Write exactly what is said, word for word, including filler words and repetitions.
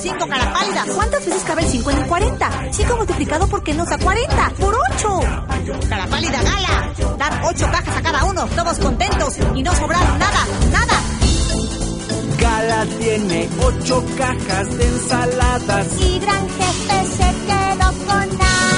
cinco, cara pálida. ¿Cuántas veces cabe el cinco en el cuarenta? cinco multiplicado por qué nos da cuarenta. ¡Por ocho! Cara pálida, Gala. Dar ocho cajas a cada uno, todos contentos y no sobraron nada, nada. Gala tiene ocho cajas de ensaladas y Gran Jefe se quedó con nada.